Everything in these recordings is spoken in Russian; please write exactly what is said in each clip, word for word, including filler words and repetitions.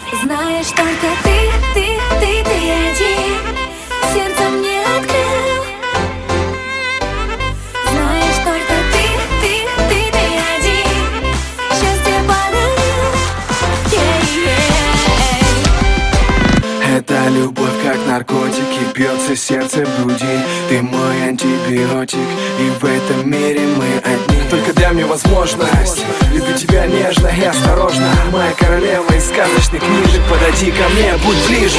Знаешь, только ты, ты, ты, ты один сердце мне открыл. Знаешь, только ты, ты, ты, ты один счастье подарил. Yeah, yeah. Это любовь как наркотики, бьется сердце в груди. Ты мой антибиотик, и в этом мире мы одни. Только дай мне возможность любить тебя нежно и осторожно. Моя королева из сказочных книжек, подойди ко мне, будь ближе.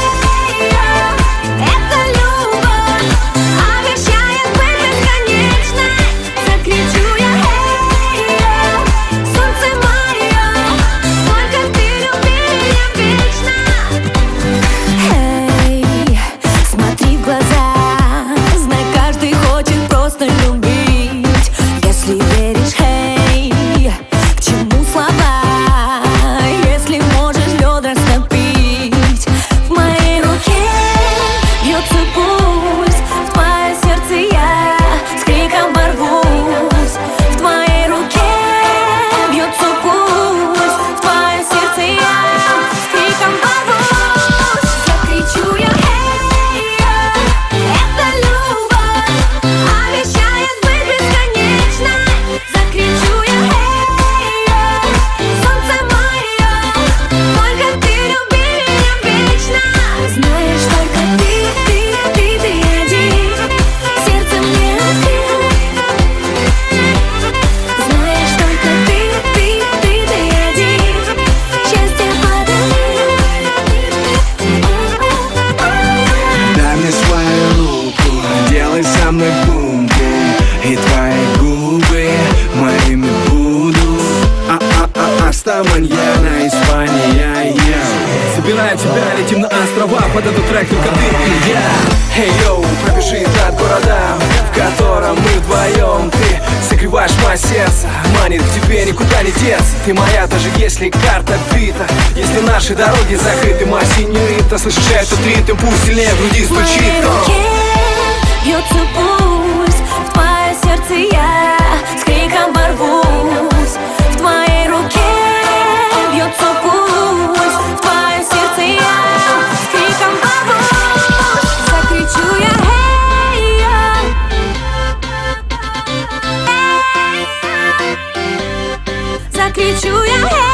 Это любовь обещает быть бесконечной. Закричу я: hey, солнце мое, только ты люби меня вечно. Эй, смотри в глаза, знай, каждый хочет просто любить. Если веришь, hey, к чему слова, если можешь лед растопить. В моей руке бьется пульс, в твое сердце я с криком ворвусь. В твоей руке бьется пульс, в твое сердце я с криком ворвусь. Закричу я: hey, это любовь обещает быть бесконечной. Закричу я: hey, солнце мое, только ты люби меня вечно. Знаешь, только ты, ты, ты, ты один сердце мне открыл. Знаешь, только ты, ты, ты, ты один счастье подарил. Дай мне свою руку, делай со мной бум-бум, и твои губы моими будут. А-а-а, Аста, маньяна, Испания, я собираю тебя, летим на острова, под этот трек только ты и я. Эй, йоу, пробежи над городом, в котором мы вдвоем. Ты согреваешь мое сердце, манит к тебе, никуда не деться. Ты моя, даже если карта бита, если наши дороги закрыты. Моя синьорита, слышишь этот ритм, пусть сильнее в груди В моей стучит. руке бьется пульс, в твое сердце я с криком ворвусь. В твоей руке бьется пульс, в твое сердце я с криком ворвусь. Закричу я: hey, закричу я: hey.